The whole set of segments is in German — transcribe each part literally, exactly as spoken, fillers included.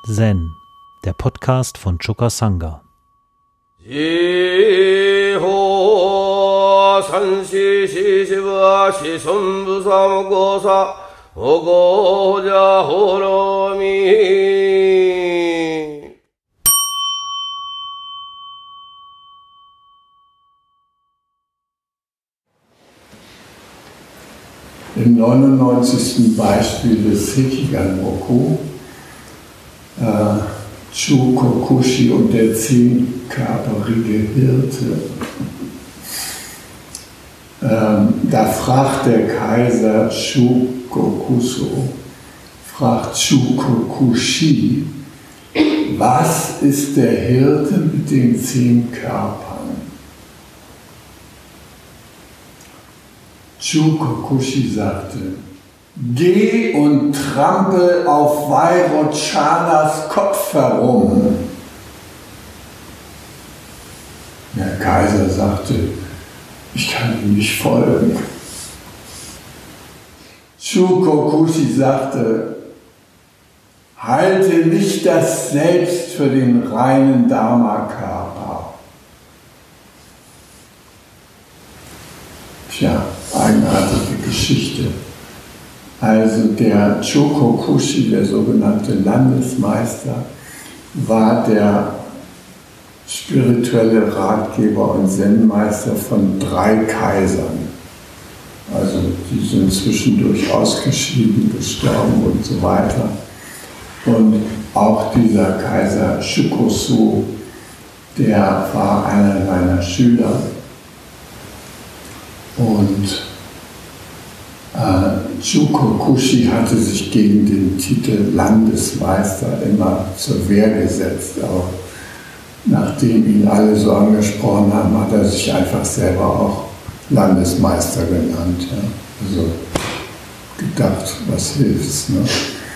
Zen, der Podcast von Choka Sangha. Im neunundneunzigsten Beispiel des Hekigan-Roku, äh, Shukokushi und der zehnkörperige Hirte. Ähm, da fragt der Kaiser Shukokuso, fragt Shukokushi, was ist der Hirte mit den zehn Körpern? Shukokushi sagte, geh und trampel auf Vairochanas Kopf herum. Der Kaiser sagte, ich kann ihm nicht folgen. Shukokushi sagte, halte nicht das Selbst für den reinen Dharma-Körper. Tja, eigenartige Geschichte. Also der Shukokushi, der sogenannte Landesmeister, war der spirituelle Ratgeber und Zen-Meister von drei Kaisern. Also die sind zwischendurch ausgeschieden, gestorben und so weiter. Und auch dieser Kaiser Shukosu, der war einer seiner Schüler. Und äh, Shukokushi hatte sich gegen den Titel Landesmeister immer zur Wehr gesetzt. Auch nachdem ihn alle so angesprochen haben, hat er sich einfach selber auch Landesmeister genannt. Ja. Also gedacht, was hilft's. Ne?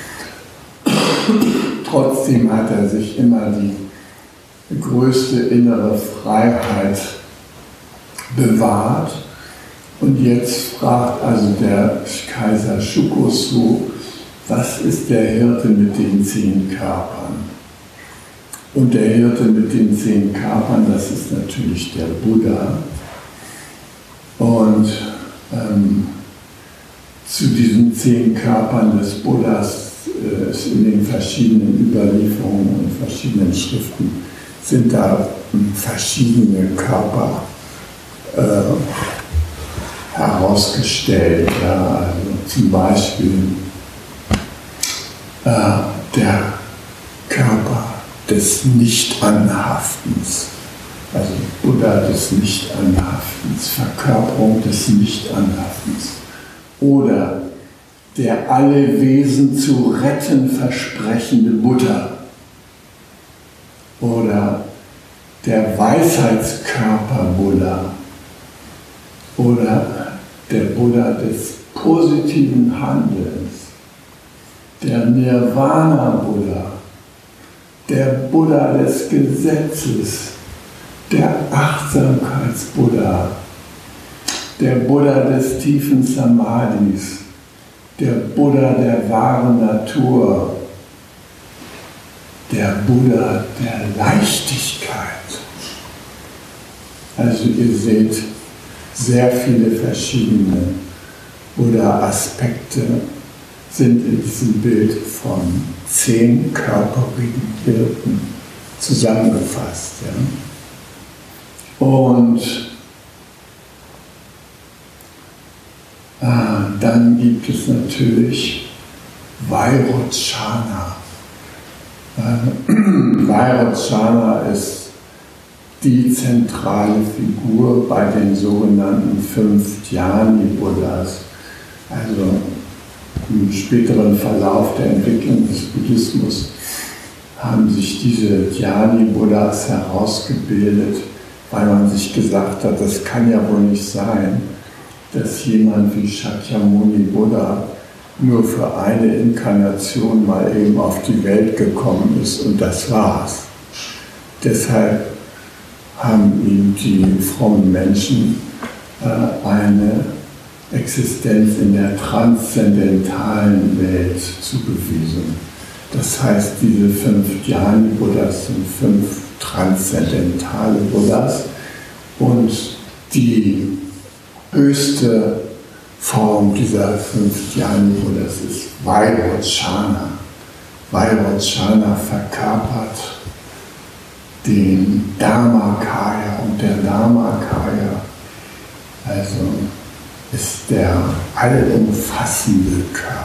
Trotzdem hat er sich immer die größte innere Freiheit bewahrt. Und jetzt fragt also der Kaiser Shukosu, was ist der Hirte mit den zehn Körpern? Und der Hirte mit den zehn Körpern, das ist natürlich der Buddha. Und ähm, zu diesen zehn Körpern des Buddhas äh, ist in den verschiedenen Überlieferungen und verschiedenen Schriften sind da verschiedene Körper äh, herausgestellt. Ja, also zum Beispiel äh, der Körper des Nicht-Anhaftens, also Buddha des Nicht-Anhaftens, Verkörperung des Nicht-Anhaftens, oder der alle Wesen zu retten versprechende Buddha, oder der Weisheitskörper Buddha, oder der Buddha des positiven Handelns, der Nirvana-Buddha, der Buddha des Gesetzes, der Achtsamkeits-Buddha, der Buddha des tiefen Samadhis, der Buddha der wahren Natur, der Buddha der Leichtigkeit. Also ihr seht, sehr viele verschiedene Buddha-Aspekte sind in diesem Bild von zehnkörperigen Hirten zusammengefasst. Ja. Und äh, dann gibt es natürlich Vairochana. Äh, Vairochana ist die zentrale Figur bei den sogenannten fünf Dhyani-Buddhas. Also im späteren Verlauf der Entwicklung des Buddhismus haben sich diese Dhyani-Buddhas herausgebildet, weil man sich gesagt hat, das kann ja wohl nicht sein, dass jemand wie Shakyamuni Buddha nur für eine Inkarnation mal eben auf die Welt gekommen ist und das war's. Deshalb haben ihm die frommen Menschen äh, eine Existenz in der transzendentalen Welt zugewiesen. Das heißt, diese fünf Jnani-Buddhas sind fünf transzendentale Buddhas und die höchste Form dieser fünf Jnani-Buddhas ist Vairocana. Vairocana verkörpert den Dharmakaya und der Dharmakaya, also ist der allumfassende Körper.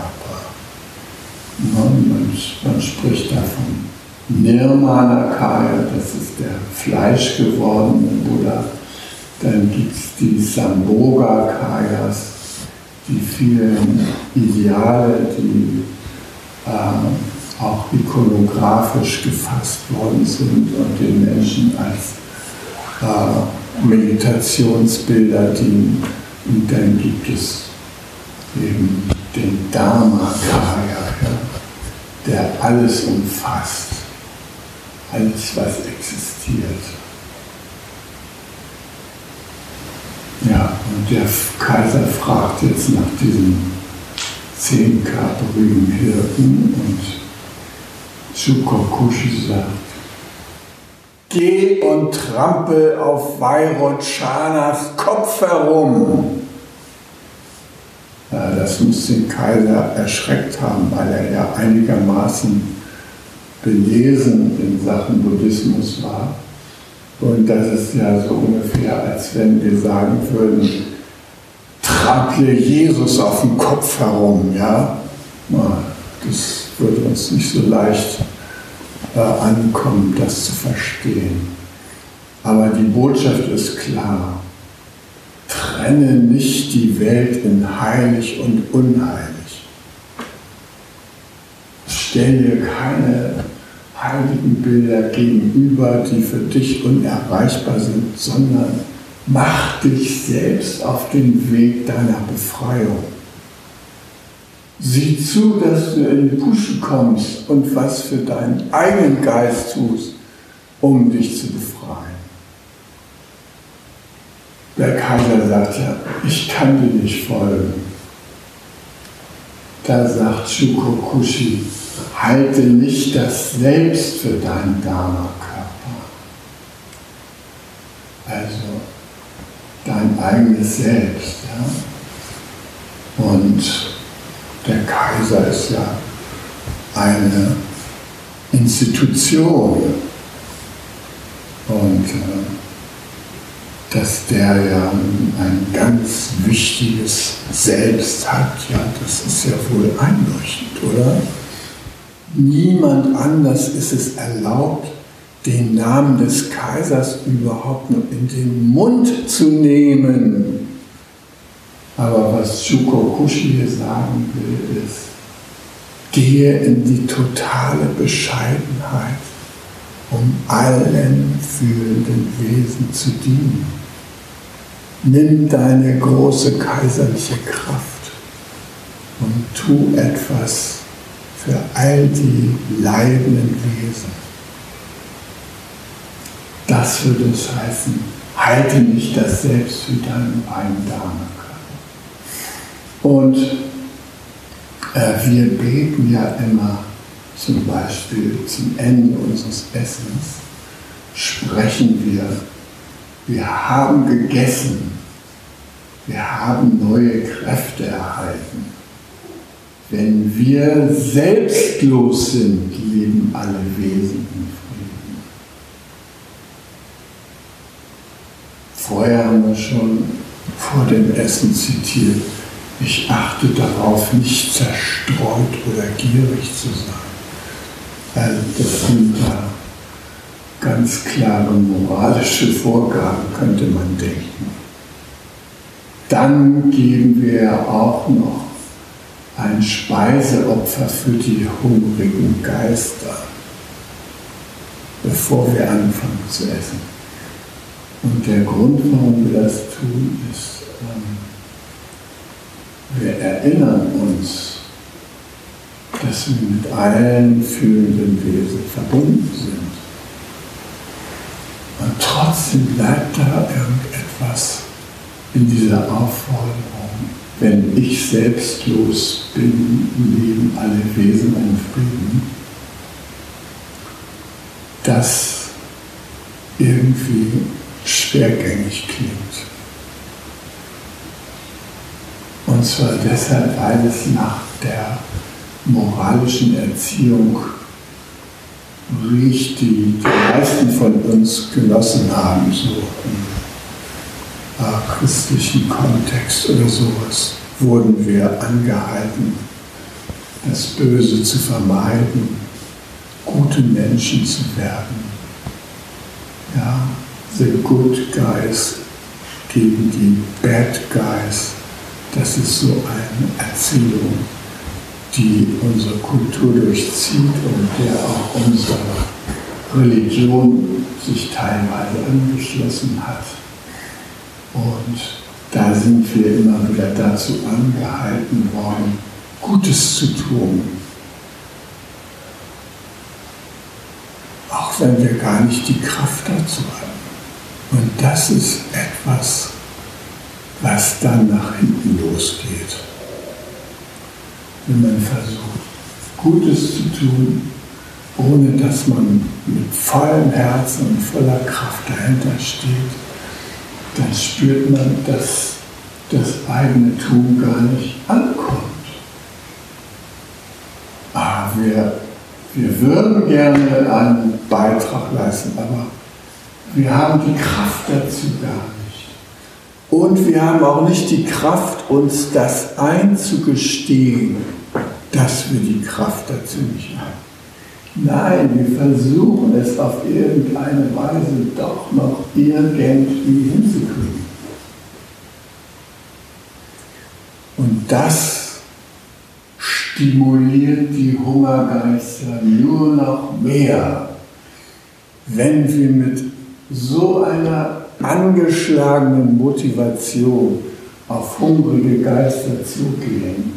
Man, man spricht davon Nirmanakaya, das ist der fleischgewordene Buddha. Dann gibt es die Sambhogakayas, die vielen Ideale, die äh, auch ikonografisch gefasst worden sind und den Menschen als äh, Meditationsbilder dienen. Und dann gibt es eben den Dharmakaya, ja, der alles umfasst, alles, was existiert. Ja, und der Kaiser fragt jetzt nach diesem zehnkörperigen Hirten und Shukokushi sagt: Geh und trampel auf Vairochanas Kopf herum. Ja, das muss den Kaiser erschreckt haben, weil er ja einigermaßen belesen in Sachen Buddhismus war. Und das ist ja so ungefähr, als wenn wir sagen würden, trample Jesus auf dem Kopf herum. Ja? Das würde uns nicht so leicht äh, ankommen, das zu verstehen. Aber die Botschaft ist klar. Trenne nicht die Welt in heilig und unheilig. Stell dir keine heiligen Bilder gegenüber, die für dich unerreichbar sind, sondern mach dich selbst auf den Weg deiner Befreiung. Sieh zu, dass du in die Puschen kommst und was für deinen eigenen Geist tust, um dich zu befreien. Der Kaiser sagt ja, ich kann dir nicht folgen. Da sagt Shukokushi, halte nicht das Selbst für deinen Dharma-Körper. Also dein eigenes Selbst. Ja? Und der Kaiser ist ja eine Institution. Und äh, dass der ja ein ganz wichtiges Selbst hat, ja, das ist ja wohl einleuchtend, oder? Niemand anders ist es erlaubt, den Namen des Kaisers überhaupt nur in den Mund zu nehmen. Aber was Shukokushi hier sagen will, ist, gehe in die totale Bescheidenheit, um allen fühlenden Wesen zu dienen. Nimm deine große kaiserliche Kraft und tu etwas für all die leidenden Wesen. Das würde es heißen, halte nicht das Selbst für deinen eigenen Dharma-Körper. Und äh, wir beten ja immer, zum Beispiel zum Ende unseres Essens, sprechen wir, wir haben gegessen, wir haben neue Kräfte erhalten. Wenn wir selbstlos sind, leben alle Wesen in Frieden. Vorher haben wir schon vor dem Essen zitiert, ich achte darauf, nicht zerstreut oder gierig zu sein. Also das sind ja ganz klare moralische Vorgaben, könnte man denken. Dann geben wir ja auch noch ein Speiseopfer für die hungrigen Geister, bevor wir anfangen zu essen. Und der Grund, warum wir das tun, ist, ähm, wir erinnern uns, dass wir mit allen fühlenden Wesen verbunden sind. Und trotzdem bleibt da irgendetwas in dieser Aufforderung. Wenn ich selbstlos bin, leben alle Wesen in Frieden. das irgendwie schwergängig klingt. Und zwar deshalb, weil es nach der moralischen Erziehung riecht, die die meisten von uns genossen haben, so im äh, christlichen Kontext oder sowas, wurden wir angehalten, das Böse zu vermeiden, gute Menschen zu werden. Ja, the good guys gegen die bad guys. Das ist so eine Erzählung, die unsere Kultur durchzieht und der auch unsere Religion sich teilweise angeschlossen hat. Und da sind wir immer wieder dazu angehalten worden, Gutes zu tun. Auch wenn wir gar nicht die Kraft dazu haben. Und das ist etwas, was dann nach hinten losgeht. Wenn man versucht, Gutes zu tun, ohne dass man mit vollem Herzen und voller Kraft dahinter steht, dann spürt man, dass das eigene Tun gar nicht ankommt. Ah, wir, wir würden gerne einen Beitrag leisten, aber wir haben die Kraft dazu gar nicht. Und wir haben auch nicht die Kraft, uns das einzugestehen, dass wir die Kraft dazu nicht haben. Nein, wir versuchen es auf irgendeine Weise doch noch irgendwie hinzukriegen. Und das stimuliert die Hungergeister nur noch mehr, wenn wir mit so einer angeschlagenen Motivation auf hungrige Geister zugehen.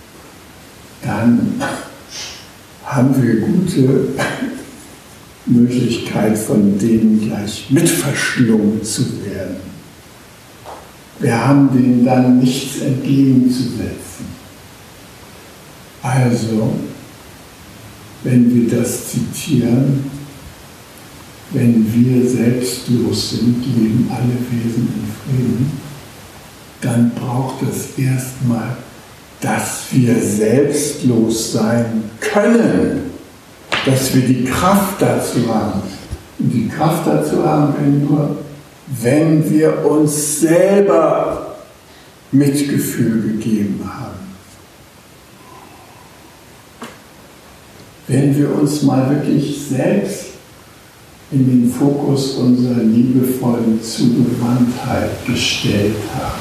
Dann haben wir gute Möglichkeit, von denen gleich mitverschlungen zu werden. Wir haben denen dann nichts entgegenzusetzen. Also, wenn wir das zitieren, wenn wir selbstlos sind, leben alle Wesen in Frieden, dann braucht es erstmal, dass wir selbstlos sein können, dass wir die Kraft dazu haben. Und die Kraft dazu haben wir nur, wenn wir uns selber Mitgefühl gegeben haben. Wenn wir uns mal wirklich selbst in den Fokus unserer liebevollen Zugewandtheit gestellt haben.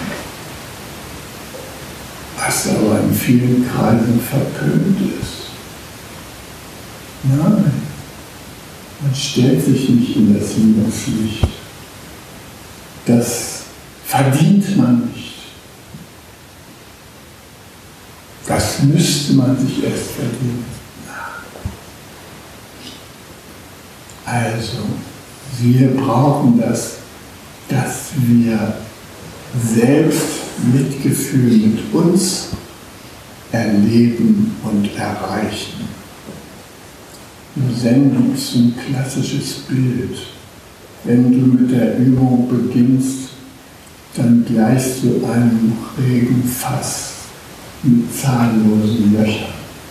Was aber in vielen Kreisen verpönt ist. Nein, man stellt sich nicht in das Liebeslicht. Das verdient man nicht. Das müsste man sich erst verdienen. Also, wir brauchen das, dass wir selbst Mitgefühl mit uns erleben und erreichen. Zen ist ein klassisches Bild. Wenn du mit der Übung beginnst, dann gleichst du einem Regenfass mit zahllosen Löchern.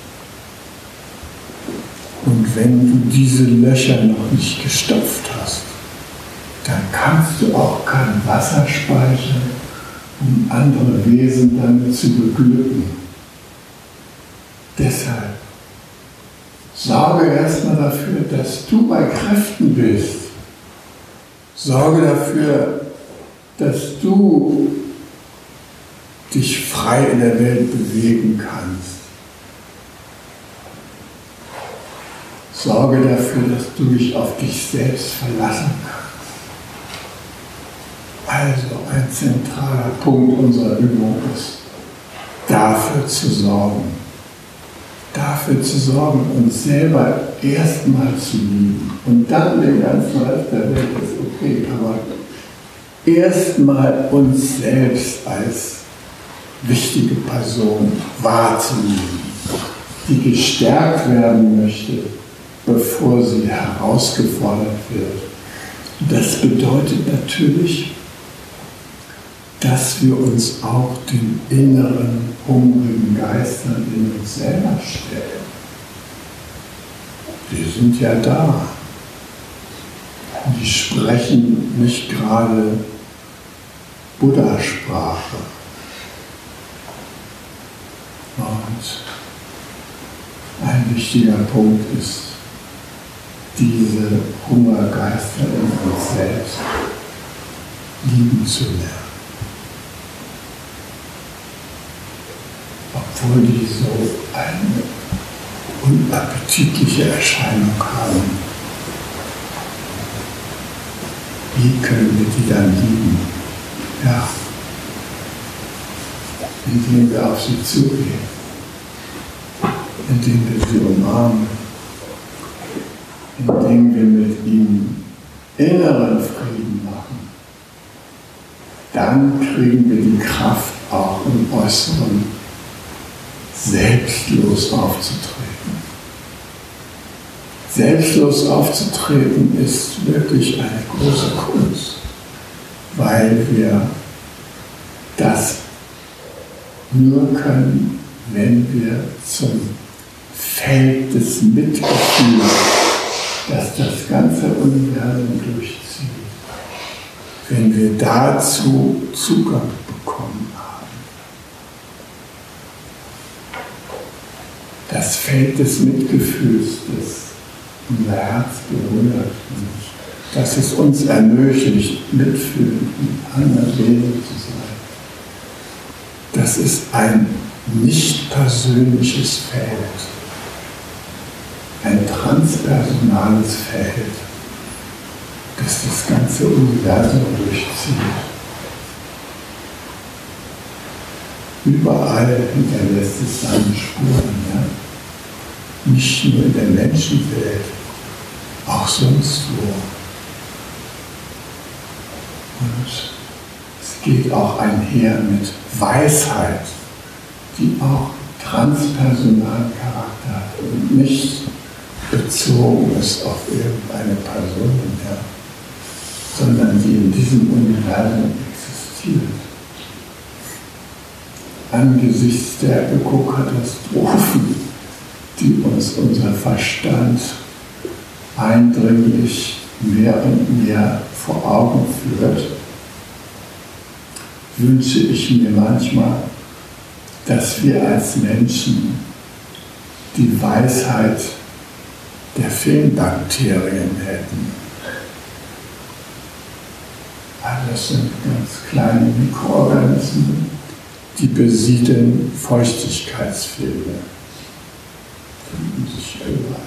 Und wenn du diese Löcher noch nicht gestopft hast, dann kannst du auch kein Wasser speichern, um andere Wesen damit zu beglücken. Deshalb sorge erstmal dafür, dass du bei Kräften bist. Sorge dafür, dass du dich frei in der Welt bewegen kannst. Sorge dafür, dass du dich auf dich selbst verlassen kannst. Also ein zentraler Punkt unserer Übung ist, dafür zu sorgen. Dafür zu sorgen, uns selber erstmal zu lieben. Und dann den ganzen Rest der Welt ist okay, aber erstmal uns selbst als wichtige Person wahrzunehmen, die gestärkt werden möchte bevor sie herausgefordert wird. Das bedeutet natürlich, dass wir uns auch den inneren, hungrigen Geistern in uns selber stellen. Die sind ja da. Die sprechen nicht gerade Buddha-Sprache. Und ein wichtiger Punkt ist, diese Hungergeister in uns selbst lieben zu lernen. Obwohl die so eine unappetitliche Erscheinung haben. Wie können wir die dann lieben? Ja, indem wir auf sie zugehen, indem wir sie umarmen, indem wir mit ihnen inneren Frieden machen. Dann kriegen wir die Kraft, auch im Äußeren selbstlos aufzutreten. Selbstlos aufzutreten ist wirklich eine große Kunst, weil wir das nur können, wenn wir zum Feld des Mitgefühls, das das ganze Universum durchzieht, wenn wir dazu Zugang bekommen haben. Das Feld des Mitgefühls, das unser Herz berührt und dass es uns ermöglicht, mitfühlend mit anderen Wesen zu sein. Das ist ein nicht persönliches Feld, ein transpersonales Feld, das das ganze Universum durchzieht. Überall hinterlässt es seine Spuren, ja? Nicht nur in der Menschenwelt, auch sonst wo. Und es geht auch einher mit Weisheit, die auch transpersonalen Charakter hat und nicht bezogen ist auf irgendeine Person, ja, sondern die in diesem Universum existiert. Angesichts der Ökokatastrophen, die uns unser Verstand eindringlich mehr und mehr vor Augen führt, wünsche ich mir manchmal, dass wir als Menschen die Weisheit der Filmbakterien hätten. Das sind ganz kleine Mikroorganismen, die besiedeln Feuchtigkeitsfilme. Finden sich überall.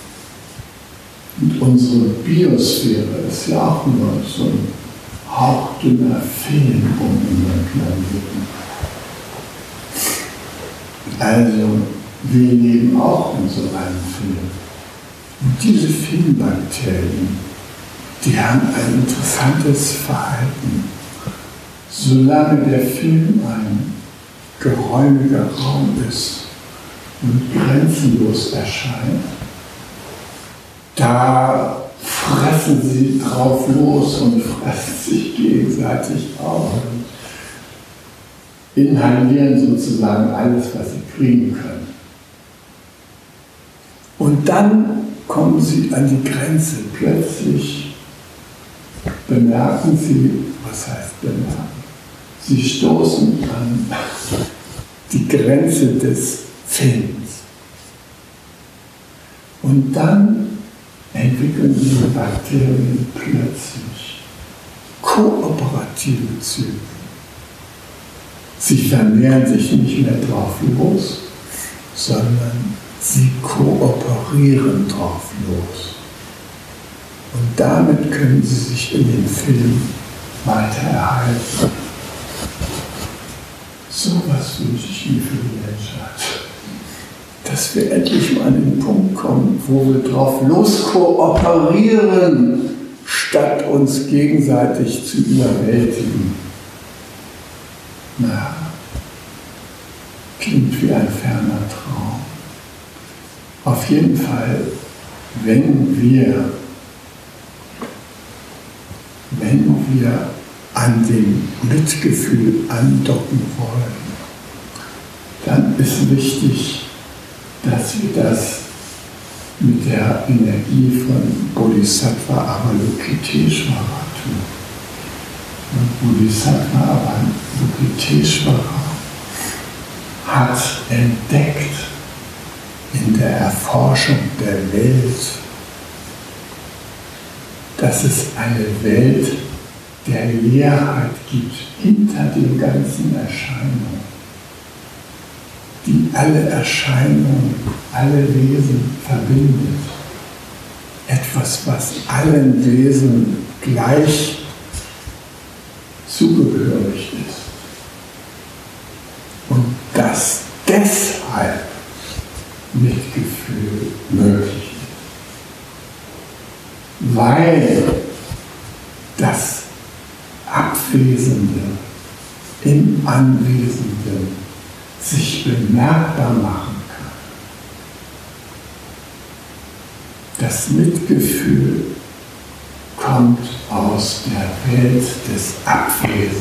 Und unsere Biosphäre ist ja auch nur so ein hauchdünner Film um unseren Planeten. Also, wir leben auch in so einem Film. Und diese Filmbakterien, die haben ein interessantes Verhalten. Solange der Film ein geräumiger Raum ist und grenzenlos erscheint, da fressen sie drauf los und fressen sich gegenseitig auf und inhalieren sozusagen alles, was sie kriegen können. Und dann kommen sie an die Grenze. Plötzlich bemerken sie, was heißt bemerken? Sie stoßen an die Grenze des Films. Und dann entwickeln diese Bakterien plötzlich kooperative Züge. Sie vermehren sich nicht mehr drauf los, sondern sie kooperieren drauf los. Und damit können sie sich in den Film weiter erhalten. So was wünsche ich mir für die Menschheit. Dass wir endlich mal an den Punkt kommen, wo wir drauf los kooperieren, statt uns gegenseitig zu überwältigen. Na, klingt wie ein ferner Traum. Auf jeden Fall wenn wir, wenn wir an dem Mitgefühl andocken wollen, dann ist wichtig, dass wir das mit der Energie von Bodhisattva Avalokiteshvara tun. Und Bodhisattva Avalokiteshvara hat entdeckt in der Erforschung der Welt, dass es eine Welt der Leerheit gibt hinter den ganzen Erscheinungen, die alle Erscheinungen, alle Wesen verbindet. Etwas, was allen Wesen gleich zugehörig ist. Und dass deshalb Mitgefühl möglich ist. Weil das Abwesende im Anwesenden sich bemerkbar machen kann. Das Mitgefühl kommt aus der Welt des Abwesens.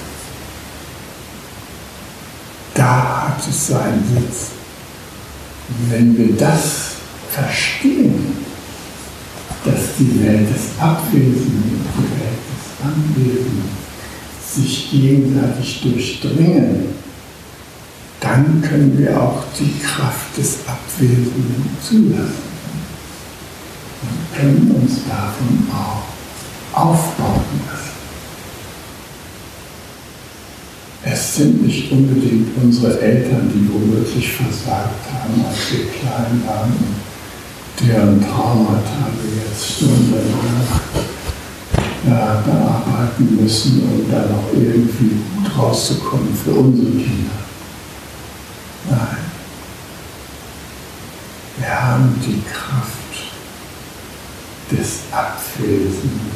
Da hat es seinen Sitz. Und wenn wir das verstehen, dass die Welt des Abwesenden und die Welt des Anwesenden sich gegenseitig durchdringen, dann können wir auch die Kraft des Abwesenden zulassen und können uns davon auch aufbauen lassen. Es sind nicht unbedingt unsere Eltern, die womöglich versagt haben, als wir klein waren und deren Traumata wir jetzt stundenlang ja, bearbeiten müssen, um da noch irgendwie gut rauszukommen für unsere Kinder. Nein. Wir haben die Kraft des Abwesenden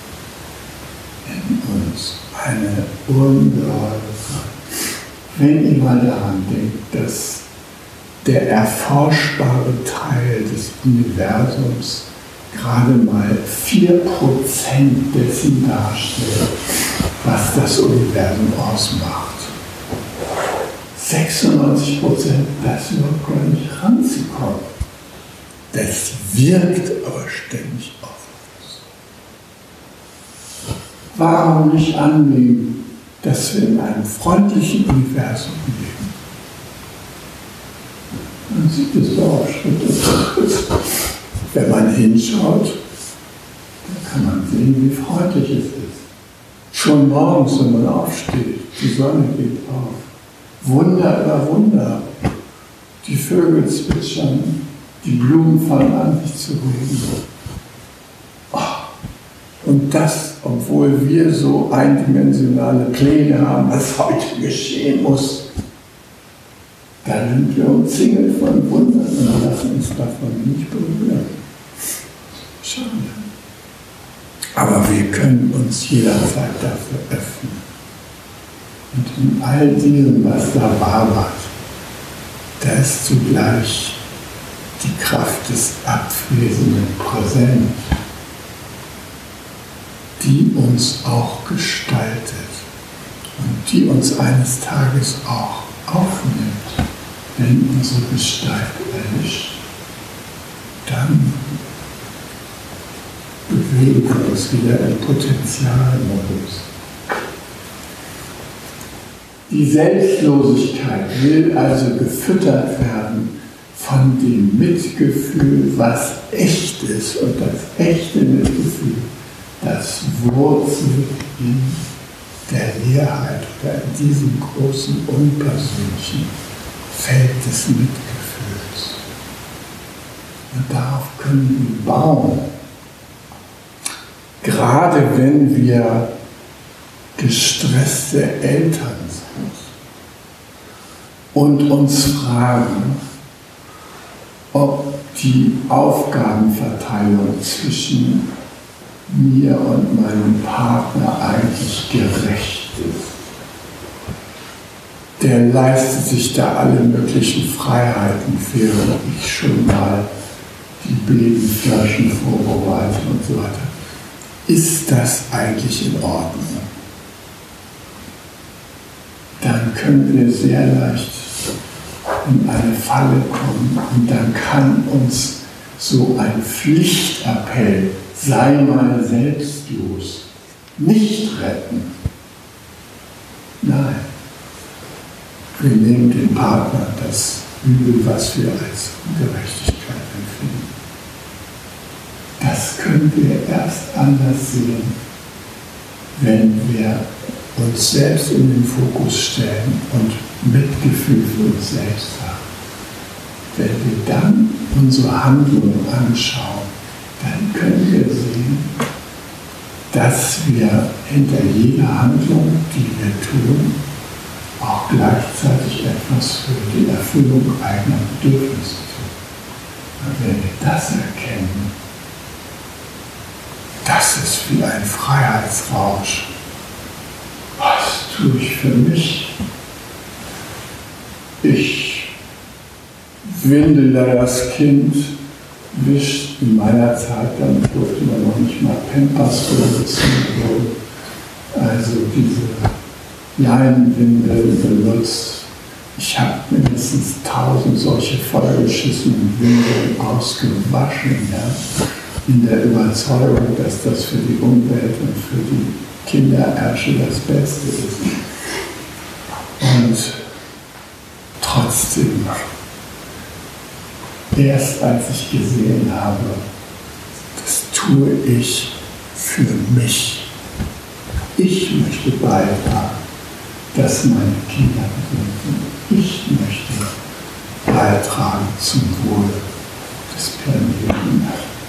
in uns. Eine ungeheure Kraft. Wenn ihr mal daran denkt, dass der erforschbare Teil des Universums gerade mal vier Prozent dessen darstellt, was das Universum ausmacht. sechsundneunzig Prozent, das überhaupt gar nicht ranzukommen. Das wirkt aber ständig auf uns. Warum nicht annehmen, dass wir in einem freundlichen Universum leben? Man sieht es doch Schritt für Schritt. Wenn man hinschaut, dann kann man sehen, wie freundlich es ist. Schon morgens, wenn man aufsteht, die Sonne geht auf. Wunder über Wunder. Die Vögel zwitschern, die Blumen fangen an, sich zu regen. Oh. Und das, obwohl wir so eindimensionale Pläne haben, was heute geschehen muss. Da sind wir umzingelt von Wundern und lassen uns davon nicht berühren. Schade. Aber wir können uns jederzeit dafür öffnen. Und in all diesem, was da wabert, da ist zugleich die Kraft des Abwesenden präsent, die uns auch gestaltet und die uns eines Tages auch aufnimmt, wenn unsere Gestalt erlischt. Dann bewegen wir uns wieder im Potenzialmodus. Die Selbstlosigkeit will also gefüttert werden von dem Mitgefühl, was echt ist. Und das echte Mitgefühl, das wurzelt in der Leerheit oder in diesem großen unpersönlichen Feld des Mitgefühls. Und darauf können wir bauen. Gerade wenn wir gestresste Eltern sind und uns fragen, ob die Aufgabenverteilung zwischen mir und meinem Partner eigentlich gerecht ist. Der leistet sich da alle möglichen Freiheiten, während ich schon mal die Babyflaschen vorbereitet und so weiter. Ist das eigentlich in Ordnung? Dann können wir sehr leicht in eine Falle kommen und dann kann uns so ein Pflichtappell, sei mal selbstlos, nicht retten. Nein, wir nehmen dem Partner das Übel, was wir als Ungerechtigkeit empfinden. Das können wir erst anders sehen, wenn wir uns selbst in den Fokus stellen und Mitgefühl für uns selbst haben. Wenn wir dann unsere Handlungen anschauen, dann können wir sehen, dass wir hinter jeder Handlung, die wir tun, auch gleichzeitig etwas für die Erfüllung eigener Bedürfnisse tun. Und wenn wir das erkennen, das ist wie ein Freiheitsrausch. Was tue ich für mich? Ich windele das Kind, wischt in meiner Zeit, dann durfte man noch nicht mal Pampers benutzen, also diese Leinenwindel benutzt. Ich habe mindestens tausend solche vollgeschissenen Windeln ausgewaschen, ja, in der Überzeugung, dass das für die Umwelt und für die Kinderärsche das Beste ist. Und trotzdem, erst als ich gesehen habe, das tue ich für mich. Ich möchte beitragen, dass meine Kinder gesund sind. Ich möchte beitragen zum Wohl des Planeten.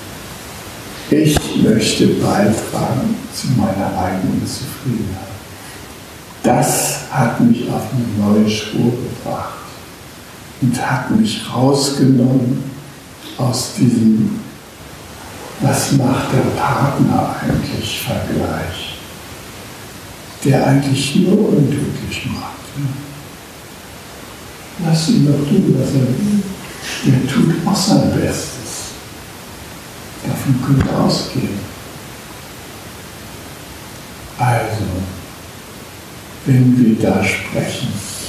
Ich möchte beitragen zu meiner eigenen Zufriedenheit. Das hat mich auf eine neue Spur gebracht und hat mich rausgenommen aus diesem, was macht der Partner eigentlich, Vergleich, der eigentlich nur unglücklich macht. Lass ihn doch tun, was er will. Der tut auch sein Bestes. Davon könnt ihr ausgehen. Also, wenn wir da sprechen,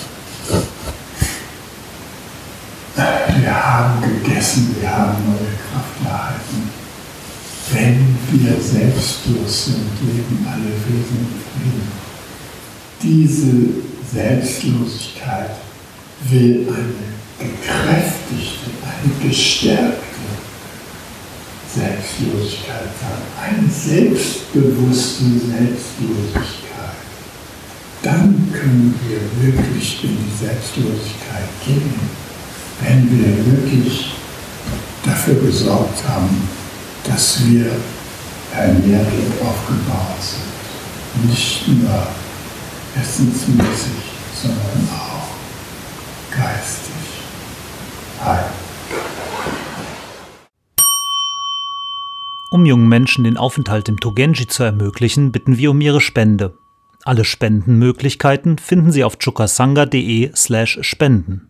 wir haben gegessen, wir haben neue Kraft erhalten. Wenn wir selbstlos sind, leben alle Wesen in Frieden. Diese Selbstlosigkeit will eine gekräftigte, eine gestärkte Selbstlosigkeit sein, eine selbstbewusste Selbstlosigkeit. Dann können wir wirklich in die Selbstlosigkeit gehen, wenn wir wirklich dafür gesorgt haben, dass wir ernährt und aufgebaut sind. Nicht nur essensmäßig, sondern auch geistig. Hi. Um jungen Menschen den Aufenthalt im Togenji zu ermöglichen, bitten wir um ihre Spende. Alle Spendenmöglichkeiten finden Sie auf chukasanga punkt de slash spenden.